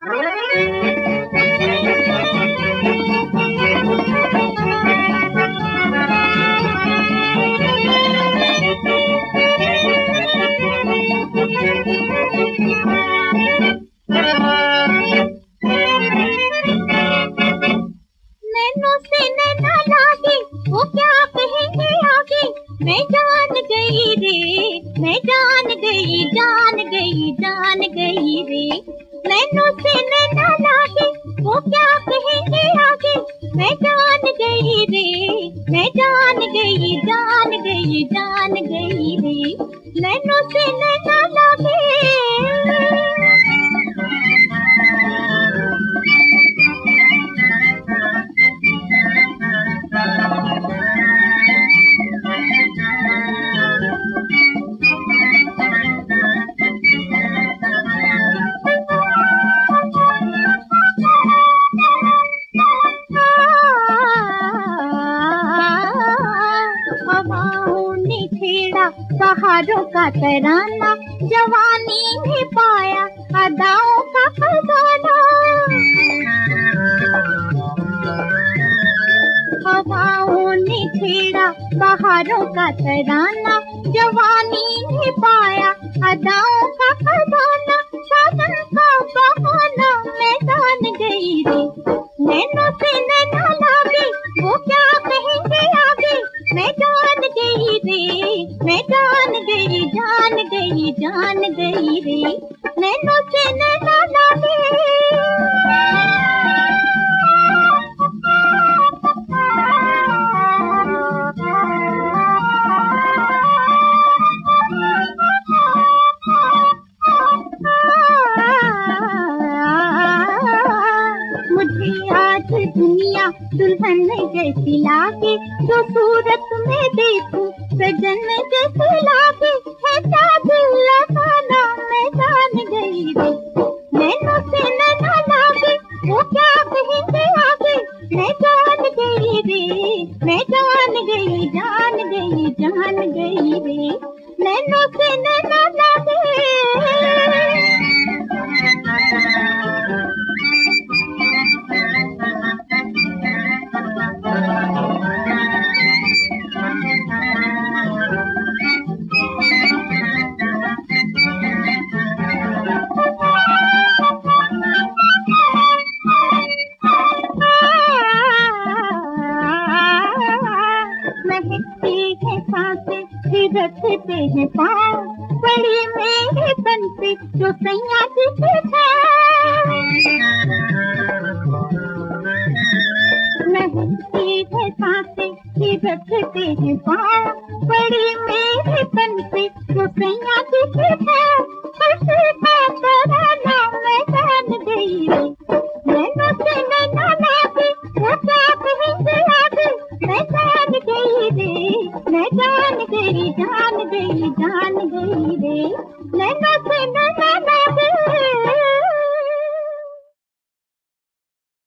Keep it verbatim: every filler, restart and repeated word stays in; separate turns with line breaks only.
नैनों से नैना लागे, वो क्या कहेंगे आगे। मैं जान गई रे, मैं जान गई, जान गई, जान गई रे। नैनों से नैना लागे, वो क्या कहेंगे आगे। मैं जान गई रे, मैं जान गई, जान गई, जान गई रे। नैनों से नैना लागे। हवाओं ने छेड़ा बहारों का तराना, जवानी में पाया अदाओं का खजाना। हवाओं ने छेड़ा बहारों का तराना, जवानी में पाया अदाओं का खजाना। सावन का बहाना मैं जान गई रे। नैनों से नैना लागे, वो क्या कहेंगे आगे। मैं जान गई रे, मैं जान गई, जान गई, जान गई रे। नैनों से नैना लागे। मुझे आज दुनिया दुल्हन जैसी लागे, जो सूरत में देखूं सजन जैसे लागे। है जादू लगाना मैं जान गई रे। नैनों से नैना लागे, वो क्या कहेंगे आगे। मैं जान गई रे, मैं जान गई, जान गई, जान गई रे। नैनों से नैना लागे। महकती है सांसें, थिरकते हैं पाँव, बड़ी मेरे तन पे जो सैया की महकती है सांसें, थिरकते हैं पाँव, बड़ी मेरे तन पे जो सैया की खुशी का तराना मैं जान गई रे। नैनों से नैना लागे, वो क्या कहेंगे आगे। मैं जान गई रे, मैं जान गई, जान गई, जान